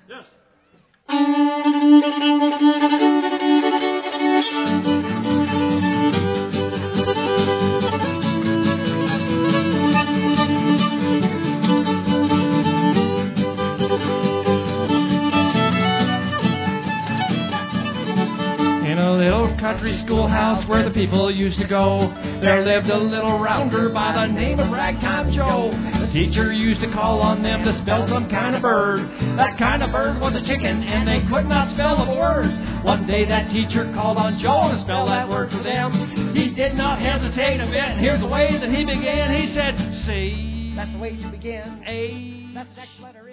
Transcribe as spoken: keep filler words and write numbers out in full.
Yes. In a little country schoolhouse where the people used to go, there lived a little rounder by the name of Ragtime Joe. The teacher used to call on them to spell some kind of bird. That kind of bird was a chicken, and they could not spell the word. One day that teacher called on Joe to spell that word for them. He did not hesitate a bit, and here's the way that he began. He said, C. That's the way you begin. A. That's the next letter.